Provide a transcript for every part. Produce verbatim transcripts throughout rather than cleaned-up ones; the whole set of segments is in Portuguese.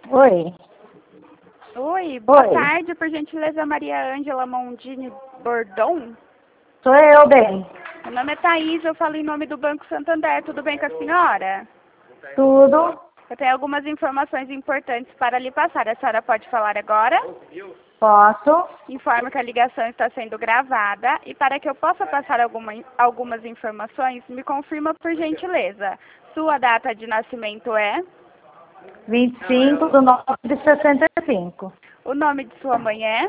Oi. Oi, boa Oi. tarde, por gentileza, Maria Ângela Mondini Bordon. Sou eu, bem. Meu nome é Thaís, eu falo em nome do Banco Santander, tudo bem com a senhora? Tudo. Eu tenho algumas informações importantes para lhe passar, a senhora pode falar agora? Posso? Informo que a ligação está sendo gravada e para que eu possa passar alguma, algumas informações, me confirma por gentileza. Sua data de nascimento é? vinte e cinco de nove de sessenta e cinco. O nome de sua mãe é?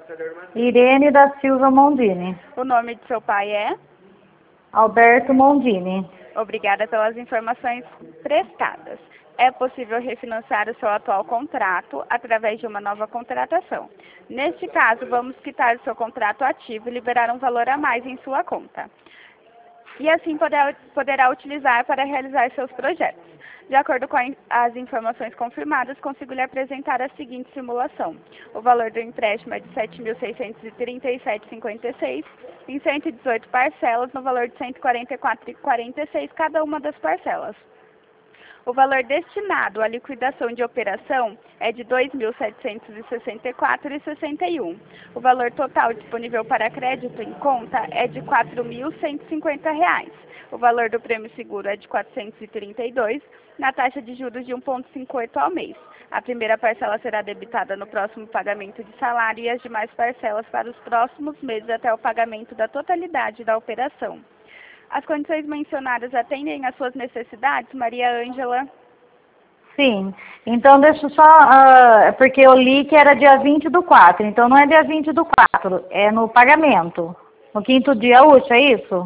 Irene da Silva Mondini. O nome de seu pai é? Alberto Mondini. Obrigada pelas informações prestadas. É possível refinanciar o seu atual contrato através de uma nova contratação. Neste caso, vamos quitar o seu contrato ativo e liberar um valor a mais em sua conta. E assim poderá, poderá utilizar para realizar seus projetos. De acordo com a, as informações confirmadas, consigo lhe apresentar a seguinte simulação. O valor do empréstimo é de sete mil seiscentos e trinta e sete vírgula cinquenta e seis em cento e dezoito parcelas, no valor de cento e quarenta e quatro vírgula quarenta e seis cada uma das parcelas. O valor destinado à liquidação de operação é de dois mil setecentos e sessenta e quatro vírgula sessenta e um. O valor total disponível para crédito em conta é de quatro mil cento e cinquenta reais. O valor do prêmio seguro é de quatrocentos e trinta e dois, na taxa de juros de um vírgula cinquenta e oito ao mês. A primeira parcela será debitada no próximo pagamento de salário e as demais parcelas para os próximos meses até o pagamento da totalidade da operação. As condições mencionadas atendem às suas necessidades, Maria Ângela? Sim. Então, deixa eu só... Uh, porque eu li que era dia vinte do quatro. Então, não é dia vinte do quatro. É no pagamento. No quinto dia útil, é isso?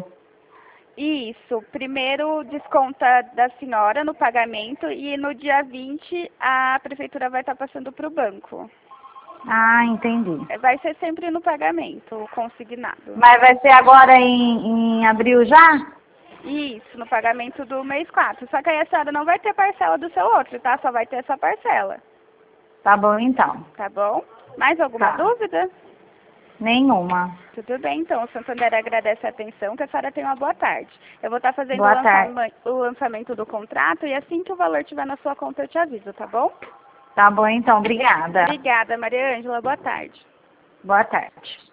Isso. Primeiro desconta da senhora no pagamento e no dia vinte a prefeitura vai estar passando para o banco. Ah, entendi. Vai ser sempre no pagamento, consignado. Mas vai ser agora em, em abril já? Isso, no pagamento do mês quatro. Só que aí a senhora não vai ter parcela do seu outro, tá? Só vai ter essa parcela. Tá bom, então. Tá bom? Mais alguma Tá. dúvida? Nenhuma. Tudo bem, então. O Santander agradece a atenção, que a senhora tenha uma boa tarde. Eu vou estar fazendo o, Boa tarde. lançama- o lançamento do contrato e assim que o valor estiver na sua conta eu te aviso, tá bom? Tá bom, então. Obrigada. Obrigada, Maria Ângela. Boa tarde. Boa tarde.